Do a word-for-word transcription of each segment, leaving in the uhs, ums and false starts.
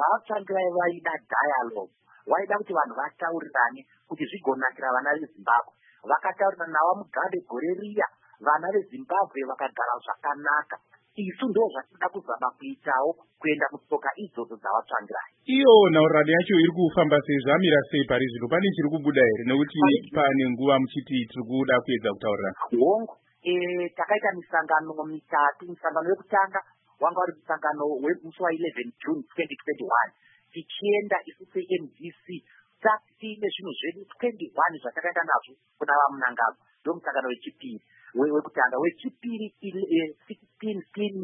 zvavatsvangirai vaida dialogue, vaida kuti vanhu vataurirane kuti zvigonakira vana veZimbabwe. Vakataurirana naVaMugabe gore riya, vana veZimbabwe vakagara zvakanaka. Isu ndo zvatinoda kuzama kuitawo kuenda mutsoka idzodzo dzavatsvangirai. Iyo nhaurano yacho iri kufamba sei, zvamira sei pari zvino? Pane chiri kubuda here nekuti pane nguva muchiti tiri kuda kuedza kutaurirana? Hongu, eh takaita misangano mitatu. Musangano wekutanga wanga uri musangano wemusi wa11 June twenty twenty-one. Tichienda isu se-M D C tine zvinhu zvedu twenty-one zvatakaita nazvo kuna vaMunangagwa. Ndo musangano wechipiri wekutanga. Wechipiri sixteen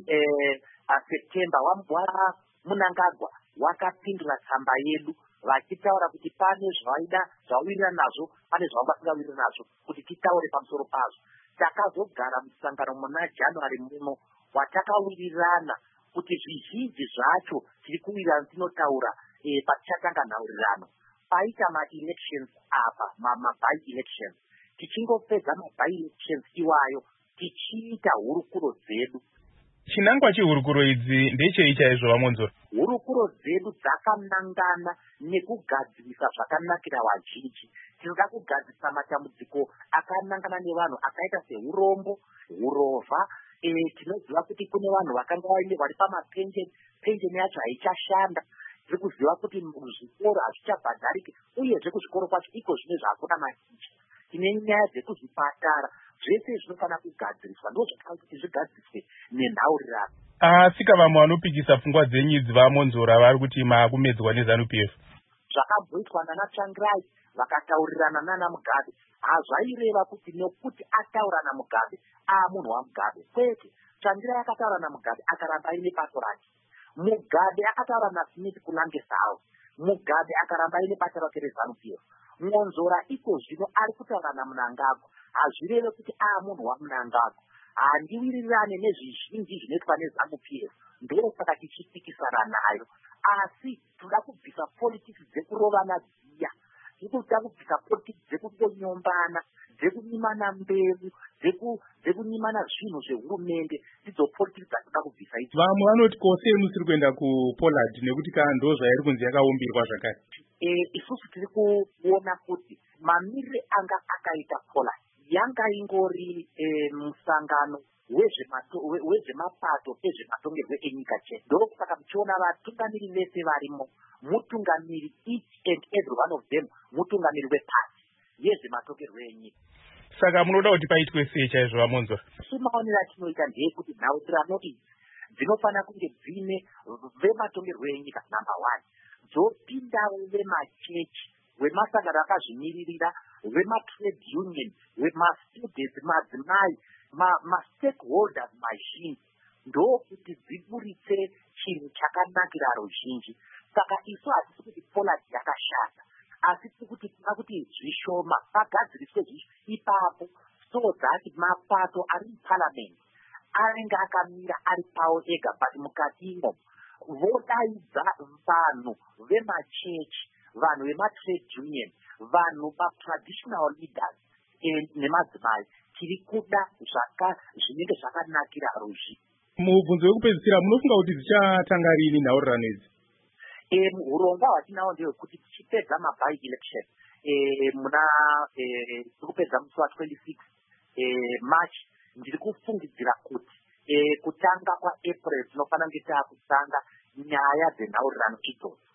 September wa Munangagwa wakapindura tsamba yedu vachitaura kuti pane zvaida zvawirirana nazvo, pane zvavasingawirirani nazvo, kuti titaure pamusoro pazvo. Takazogara musangano muna January muno watakawirirana kuti zvizhinji zvacho tiri kuwirirana tinotaura eh, patichatanga nhaurirano. Paita ma-elections apa, ma-by elections. Tichingopedza ma-by elections iwayo, tichiita hurukuro dzedu. Chinangwa chehurukuro idzi ndechei chaizvo vaMonzora? Hurukuro dzedu dzakanangana nekugadzirisa zvakanakira vazhinji. Tinoda kugadzirisa matambudziko akanangana nevanhu akaita seurombo, urova. E, tinoziva kuti kune vanhu vakanga vari pamapensheni, pensheni yacho haichashanda. Tiri kuziva kuti muzvikoro hazvichabhadhariki, uyezve kuzvikoro kwacho iko zvine zvakuna maticha. Tine nyaya dzekuzvipatara, zvese zvinofana kugadziriswa. Ndo zvakanga kuti zvigadziriswe nenhaurirano. Asika vamwe vanopikisa pfungwa dzenyu idzi vaMonzora vari kuti makumedzwa neZANU-P F. Zvakabhuitwa nana Tsvangirai vakataurirana nana Mugabe. Hazvaireva kuti nokuti ataurana Mugabe aamunhu waMugabe. Kwete, Tsvangirai akataura naMugabe akaramba aine bato rake. Mugabe akataura naSmith kunange South. Mugabe akaramba aine bato rake reZANU-P F. Monzora iko zvino ari kutaura naMunangagwa. Hazvireve kuti aamunhu waMunangagwa. Handiwirirane nezvizhinji zvinoitwa neZANU-P F. Ndiro saka tichipikisana nayo. Asi toda kubvisa politics dzekurovana dziya. Tinoda kubvisa politics dzekutonyombana, dzekunyimana mbeu, dzekunyimana zvinhu zvehurumende. Ndidzo politics dzatoda kubvisa idzi. Vamwe vanoti kose musiri kuenda kuPoland nekuti kando zvairi kunzi yakaumbirwa zvakare. Eh, isusu tiri kuona kuti mamirire anga akaita Poland yanga ingori eh, musangano wezvemapato ezvematongerwo enyika chete. Ndo saka muchiona vatungamiri vese varimo, mutungamiri each and every one of them mutungamiri wepasi yezvematongerwo enyika. Saka munoda kuti paitwe sei chaizvo vaMonzora? Maonero atinoita ndeyekuti nhaurirano idzi dzinofana kunge dzine vematongerwo enyika number one, dzopindawo vemachechi, vemasangano akazvimiririra, vematrade union, vemastudents, madzimai, ma-stakeholders mazhinji, ndokuti dziburitse chinhu chakanakira ruzhinji. Saka isu hatisi kuti Poland yakashata, asi tiri kuti tinoda kuti zvishoma pagadziriswe ipapo, so that mapato ari muparliament anenge akamira ari pawo ega, but mukatimo vodaidza vanhu vemachechi, vanhu vematrade union, vanhu ma-traditional leaders nemadzimai. Tiri kuda zvaka zvinenge zvakanakira ruzhinji. Mubvunzo wekupedzisira munofunga kuti dzichatanga rini nhaurirano idzi? Eh, urongwa hwatinawo ndewekuti tichipedza ma-by election eh, muna eh, tikupedza musi wa twenty-six eh, March, ndiri kufungidzira kuti eh, kutanga kwaApril tinofana kunge taakutanga nyaya dzenhaurirano idzodzo.